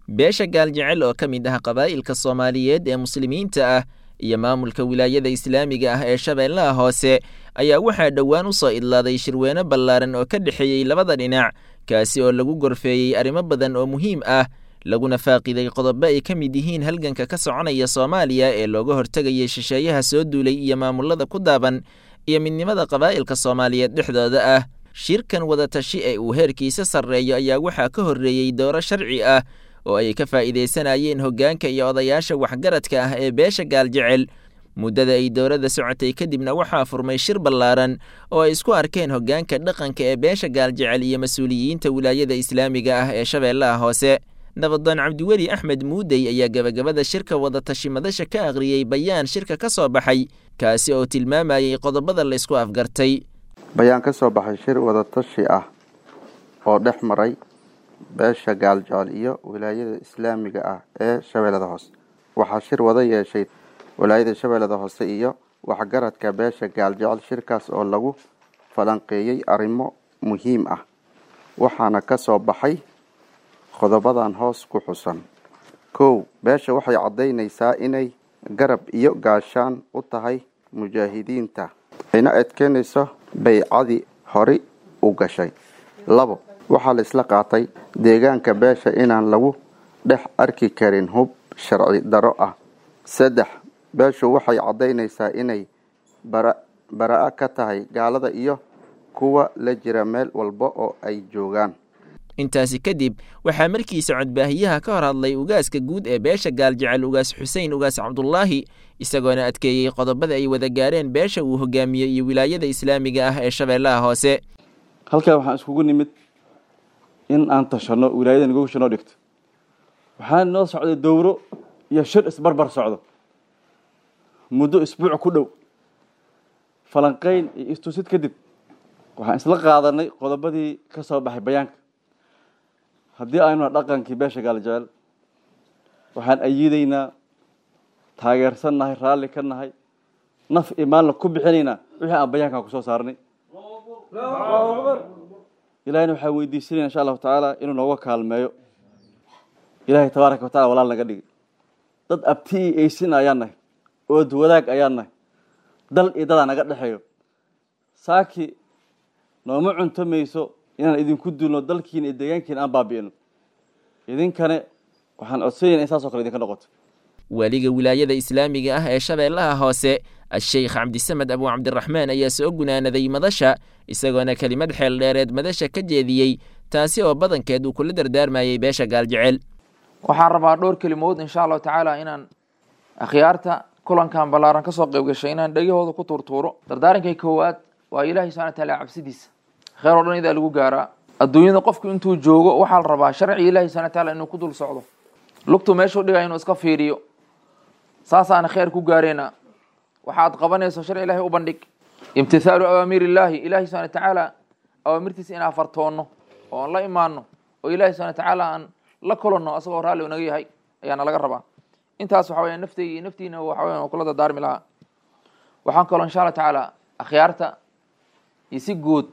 beesha gaaljecel oo ka mid ah qabaa'ilka Soomaaliyeed ee muslimiinta ah iyo maamulka wilaayada islaamiga ah ee Shabeellaha Hoose ayaa waxaa dhowaan u soo idlaaday shirweyne ballaaran oo ka dhexeeyay labada dhinac kaasi oo lagu gorfeeyay arrimo badan oo muhiim ah laguna faaqiday qodobo ay ka mid yihiin halganka ka soconaya Soomaaliya ee looga hortagay shisheeyaha soo duulay iyo maamulada ku daaban iyo midnimada qabaa'ilka Soomaaliyeed dhexdooda ah shirkan wada tashi ee uu heerkiisa sareeyo ayaa waxaa ka horeeyay dooro sharci ah oo ay ka faa'iideysanayeen hoggaanka iyo odayaasha waxgaradka ah ee beesha gaaljecel muddada ay doorada socotay kadibna waxaa furmay shir ballaaran oo ay isku arkeen hoggaanka dhaqanka ee beesha gaaljecel iyo mas'uuliyiinta wilaayada islaamiga ah ee Shabeellaha Hoose Nabaddan Cabdiweli Axmed Muudey ayaa gabagabada shirka wada tashi madasha ka aqriyay bayaan shirka ka soo baxay kaasi oo tilmaamayay qodobada la isku afgartay bayaan ka soo baxay shir wada tashi ah oo dhex maray beesha gaaljecel iyo wilaayada islaamiga ah ee Shabeellaha Hoose waxaa shir wada yeeshay wilaayada Shabeellaha Hoose iyo waxgaradka beesha gaaljecel shirkaas oo lagu falanqeeyay arrimo muhiim ah waxaana ka soo baxay qodobadan hoos ku xusan beesha waxay cadeynaysaa inay garab iyo gaashaan u tahay mujaahidiinta ayna adkeynayso baycadii hore u gashay waxaa la isla qaatay deegaanka beesha inaan lagu dhex arki karin hub sharci daro ah beeshu waxay cadeynaysaa inay baraa ka tahay gaalada iyo kuwa la jira meel walba oo ay joogaan intaasi kadib waxaa markiisa codbaahiyaha ka hor hadlay ugaaska guud ee beesha gaaljecel ugaas Xuseen ugaas Cabdullaahi isagoona adkeeyay qodobada ay wada gaareen beesha uu hogaamiyo iyo wilaayada islaamiga ah ee Shabeellaha Hoose halka waxaan iskugu nimid in aan tashano wilaayada nagu shano dhigto waxaan noo socday dowro iyo shir isbarbar socdo muddo isbuuc ku dhow falanqeyn iyo istuusid kadib waxaan isla qaadanay qodobadii ka soo baxay bayaanka haddii aynu dhaqankii beesha gaaljecel waxaan ayiidaynaa taageersannahay raalli ka nahay naf imaan la ku bixinaynaa wixii aan bayaanka ku soo saarnay ilaahayna waxaa weydiisanayna insha allahu tacaala inuu nooga kaalmeeyo ilaahay tabaaraka wa taala walaal naga dhigi dad abti iyo eysin ayaan nahay ood wadaag ayaan nahay dal iyo dadaa naga dhexeeyo saaki nooma cunto mayso inaan idinku duulno dalkiina iyo deegaankiina aan baabi'ino idinkane waxaan codsanaynaa in saas oo kale idinka noqoto waliga wilaayada islaamiga ah ee Shabeellaha Hoose Sheikh Cabdisamed Abu Cabdiraxmaan ayaa soo gunaanaday madasha isagoona kelimad xeel dheereed madasha ka jeediyay taasi oo badankeed uu kula dardaarmayay beesha gaaljecel waxaan rabaa dhowr kelimood insha Allah tacaala inaan akhyaarta kulankan ballaaran ka soo qayb gashay inaan dhagahooda ku turtuuro dardaarankay koowaad waa Ilaahay subhanahu wa ta'ala cabsidiisa khayr oo dhan ida lagu gaaraa adduunyada qofku intuu joogo waxa la rabaa sharci Ilaahay subhanahu wa ta'ala inuu ku dul socdo lugtu meesha dhigay inuu iska fiiriyo saasaan khayr ku gaareena waxaad qabanayso sharci Ilaahay u bandhig imtithaalu awaamirillaahi Ilaahay subhanahu wa ta'ala awaamirtiisa inaan fartoono oo la imaano oo Ilaahay subhanahu wa ta'ala aan la kulano asagoo raali unaga yahay ayaana laga rabaa intaas waxa weeyaan naftiina waxa weeyaan kula daarmi lahaa waxaan kaloo insha Allah tacaala akhyaarta si guud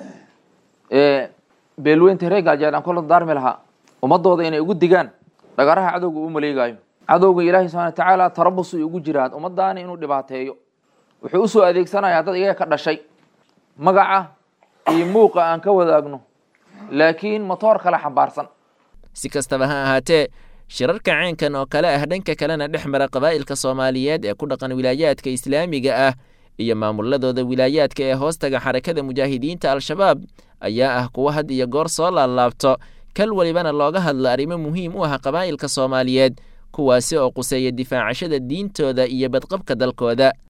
beelweynta reer gaaljecel aan kula daarmi lahaa ummadooda inay ugu digaan dhagaraha cadowga uu maleegayo cadowga Ilaahay subhanahu wa ta'ala tarabus ugu jiraan ummadaana inuu dhibaateeyo wuxuu u soo adeegsanayaa dad iyaga ka dhashay magaca iyo muuqa aan ka wadaagno laakiin motor kala xambaarsan si kastaba ha ahaatee shirarka ceenkan oo kale ah dhanka kalena dhex mara qabaa'ilka Soomaaliyeed ee ku dhaqan wilaayaadka islaamiga ah iyo maamuladooda wilaayaadka ee hoostaga xarakada mujaahidiinta al-shabaab ayaa ah kuwa had iyo goor soo laabto kal walibana looga hadlo arrimo muhiim u ah qabaa'ilka Soomaaliyeed kuwaasi oo quseeya difaacashada diintooda iyo badqabka dalkooda